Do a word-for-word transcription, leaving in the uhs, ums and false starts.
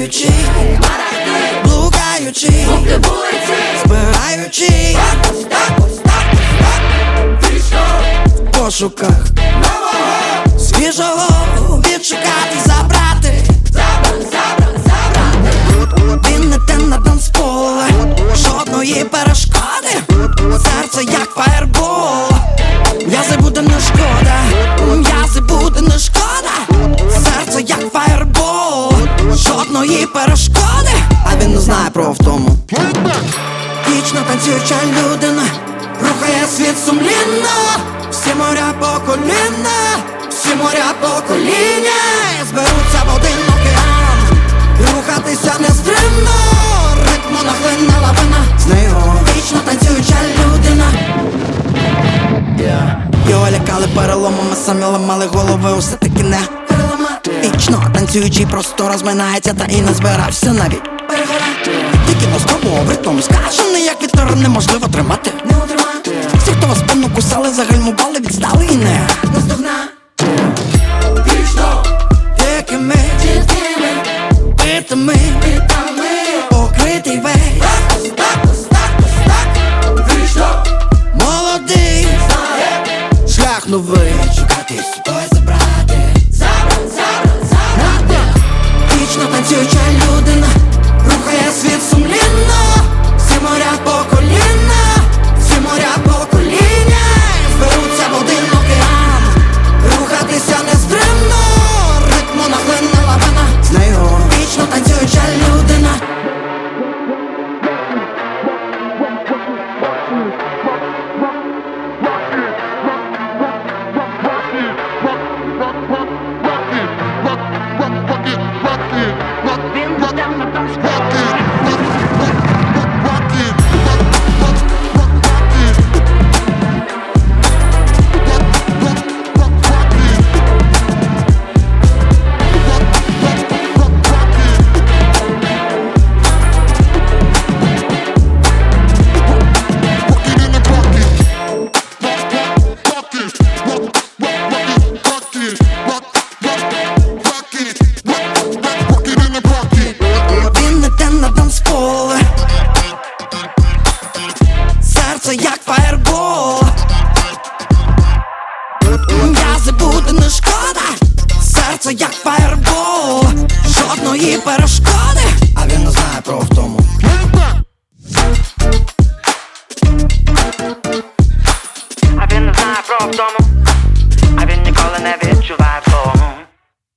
танцюючи, блукаючи, збираючи в пошуках свіжого відшукати, забрати. Він не те на танцполе, жодної перешкоди. Серце як фаєрбол, м'язи буде не шкода, м'язи буде не шкода. Серце як фаєрбол, жодної перешкоди. А він не знає про втому. Вічно танцююча людина рухає світ сумлінно. Всі моря по коліна, всі моря по коліна зберуться в один океан і рухатися нестримно. Ритму нахлинна лавина, з нею вічно танцююча людина. yeah. Його лякали переломами, самі ламали голови, усе таки не переламати. Вічно танцюючий просто розминається, та і не збирався навіть перегорати. Тільки не спробував ритмом скажений, як вітер неможливо тримати. Не утримати. Всі, хто вас спину кусали, загальмували, відстали і не наздогнати. Вічно якими битими, покритий весь молодий, шлях новий, шукати з собою забрати. Забрати, забрати, забрати. Вічно танцююча людина рухає світ сумлінно. Всі моря по коліна, всі моря по коліна зберуться в один океан, рухатися нестримно. Ритму нахлинна лавина, з нею вічно танцююча людина. Серце як фаєрбол, м'язи буде не шкода. Серце як фаєрбол, жодної перешкоди.